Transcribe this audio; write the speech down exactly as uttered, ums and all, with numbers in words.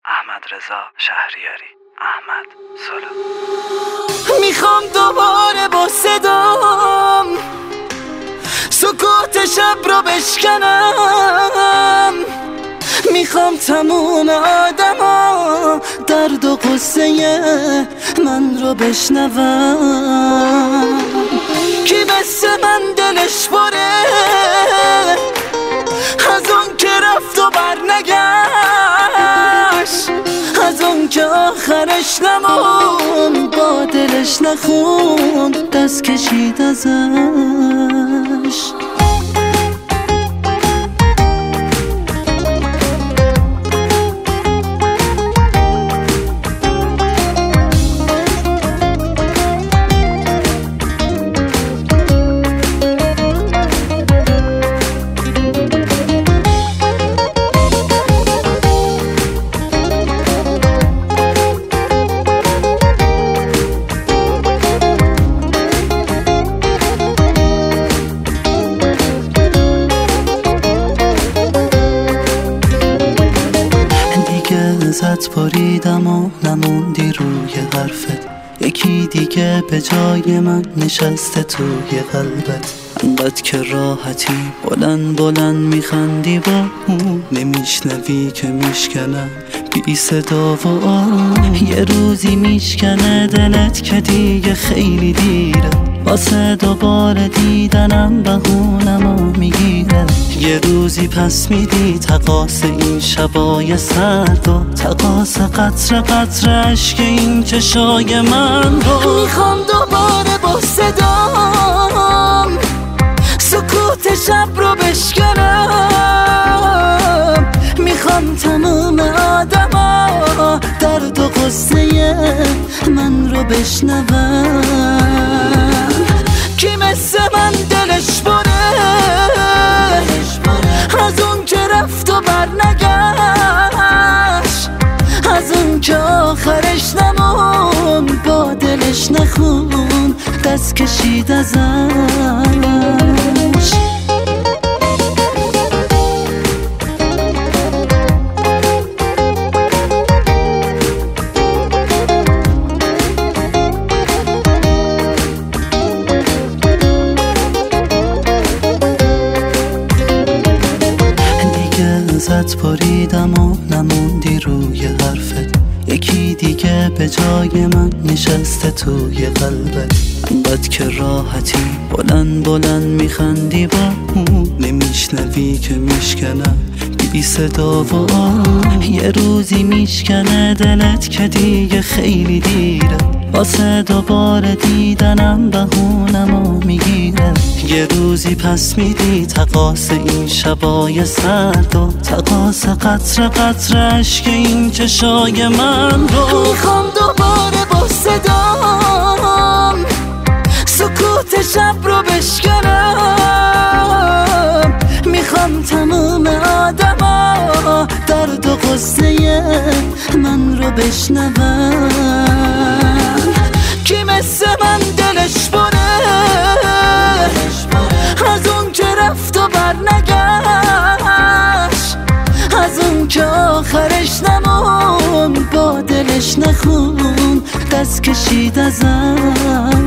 احمد رضا شهریاری. احمد سولو. میخوام دوباره با صدام سکوت شب رو بشکنم، میخوام تموم آدما درد و قصه من رو بشنوم. کی مثل من دلش بره از اون که رفت و بر نگشت، از اون که آخرش نمون با دلش نخوند دست کشید ازش. ازت باریدم و نموندی روی حرفت، یکی دیگه به جای من نشسته توی قلبت. انقدر که راحتی بلند بلند میخندی با اون، نمیشنوی که میشکنم بی صدا و آروم. یه روزی میشکنه دلت که دیگه خیلی دیره، واسه دوباره دیدنم بهونمو میگیره. یه روزی پس میدی تقاس این شبای سرد و تقاس قطر قطر عشق این چشای من رو. میخوام دوباره با صدام سکوت شب رو بشکنم، میخوام تمام آدما درد و قصه من رو بشنوم. کی مثل من دلش بره از اون که رفت و بر نگشت، از اون که آخرش نمون با دلش نخون دست کشید ازش. ازت باریدم و نموندی روی حرفت، یکی دیگه به جای من نشسته توی قلبت. انقدر که راحتی بلند بلند میخندی با اون، نمیشنوی که میشکنم بی صدا و آروم. یه روزی میشکنه دلت که دیگه خیلی دیره، واسه دوباره دیدنم بهونمو میگیره. یه روزی پس میدی تقاس این شبای سرد و تقاس قطر قطر عشق این چشای من رو. میخوام دوباره با صدام سکوت شب رو بشکنم، میخوام تمام آدما درد و قصه من رو بشنوم. کی مثل من دلش بره از اون که رفت و بر نگشت، از اون که آخرش نمون با دلش نخون دست کشید ازم.